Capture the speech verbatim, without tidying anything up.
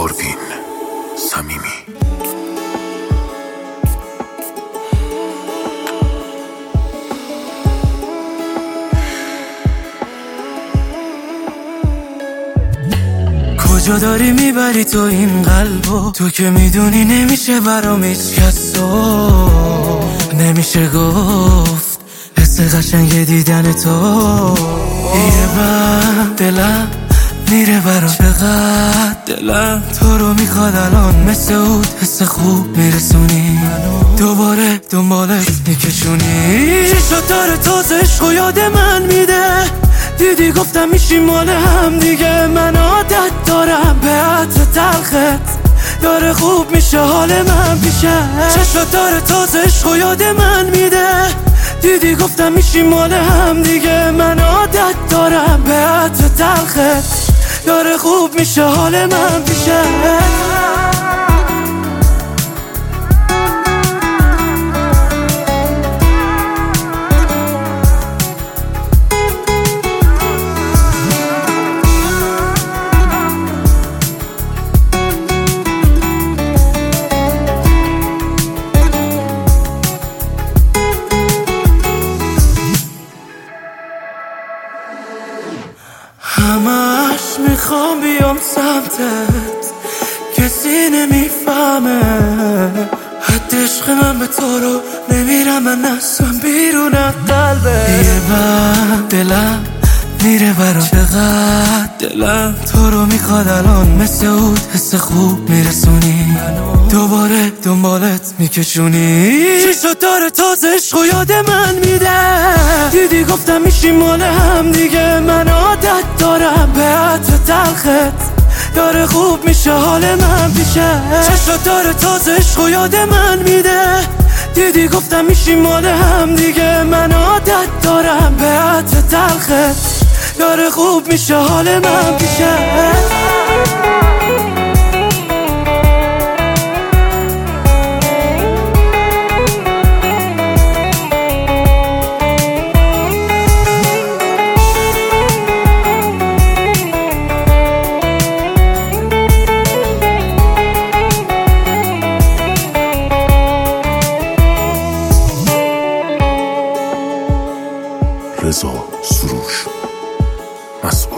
آروین صمیمی. کجا داری میبری تو این قلبو؟ تو که میدونی نمیشه برام هیچ کس تو، نمیشه گفت حس قشنگ دیدن تو. یه بر دلم میره برام، چقدر دلم تو رو میخواد الان، مثل اود حس خوب میرسونی، دوباره دنبالت میکشونی. چشات داره تازه عشق و یاد من میده، دیدی گفتم میشیم مال هم دیگه. من عادت دارم به عطر تلخت، داره خوب میشه حال من پیشه. چشات داره تازه عشق و یاد من میده، دیدی گفتم میشیم مال هم دیگه. من عادت دارم به عطر تلخت، داره خوب میشه حال من پیشه. همش میخوام بیام سمتت، کسی نمیفهمه حد عشق من به تو رو نمیرم من اصلا بیرون قلبه. یه بر دلم میره برام، چقدر دلم تو رو میخواد الان، مثل اود حس خوب میرسونی، دوباره دنبالت میکشونی. چشات داره تازه عشق و یاد من میده، دیدی گفتم میشیم مال هم دیگه. من عادت دارم به عطر تلخت، داره خوب میشه حال من پیشه. چشات داره تازه عشق و یاد من میده، دیدی گفتم میشیم مال هم دیگه. من عادت دارم به عطر تلخت، داره خوب میشه حال من پیشه. رضا سروش مسئول.